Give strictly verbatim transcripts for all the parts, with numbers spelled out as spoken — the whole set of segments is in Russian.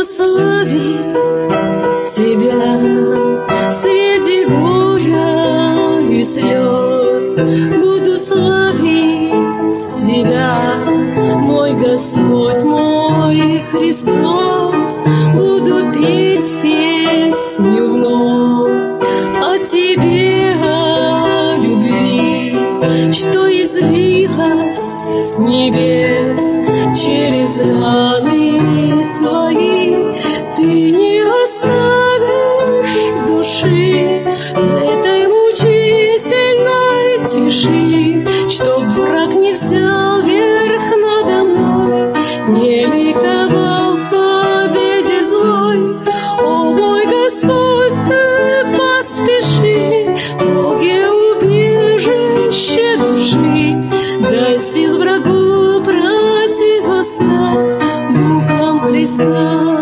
славить Тебя среди горя и слез. Буду славить Тебя, мой Господь, мой Христос. Буду петь песню вновь о Тебе, о любви, что излилась с небес через раны Твои. Ты не оставишь души в этой мучительной тиши, чтоб враг не взял верх надо мной, не ликовал в победе злой. О, мой Господь, Ты поспеши, Боге убежище души, дай сил врагу противостать Духом Христа.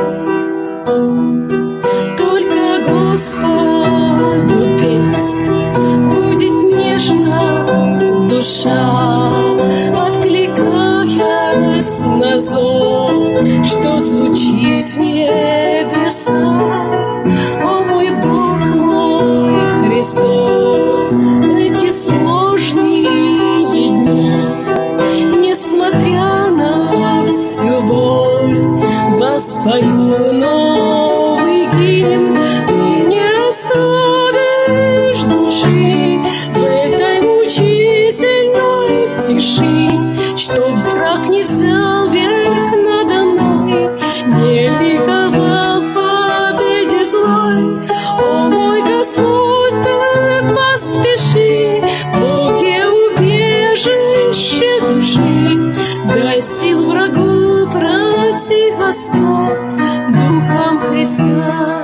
Только Господу петь будет нежно душа, откликаясь на зов, что звучит в небесах. О, мой Бог, мой Христос, эти сложные дни, несмотря на всю боль, воспою новый гимн. Ты не оставишь души в этой мучительной тиши, чтоб враг не взял верх надо мной, не ликовал в победе злой. О, мой Господь, Ты поспеши, Боге убежище души, дай сил врагу противостать Духом Христа.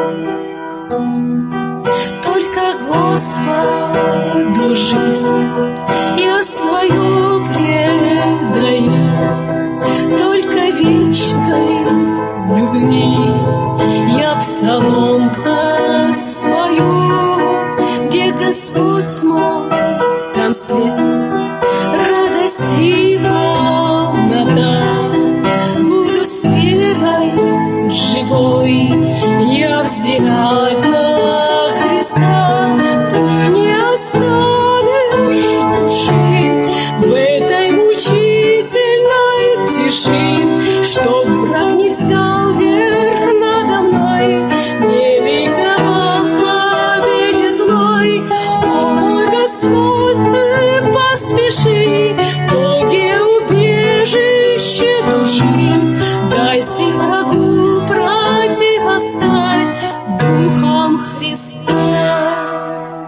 Только Господу жизнь я свою предаю, только вечной любви я псалом посвою. Где Господь мой, там свет, радость и полнота. Буду с верой живой я взирать на Христа. Ты не оставишь души в этой мучительной тиши, чтоб враг не взял верх надо мной, не ликовал в победе злой. О, мой Господь, Ты поспеши, Боге убежище души, дай сил врагу противостать Духом Христа.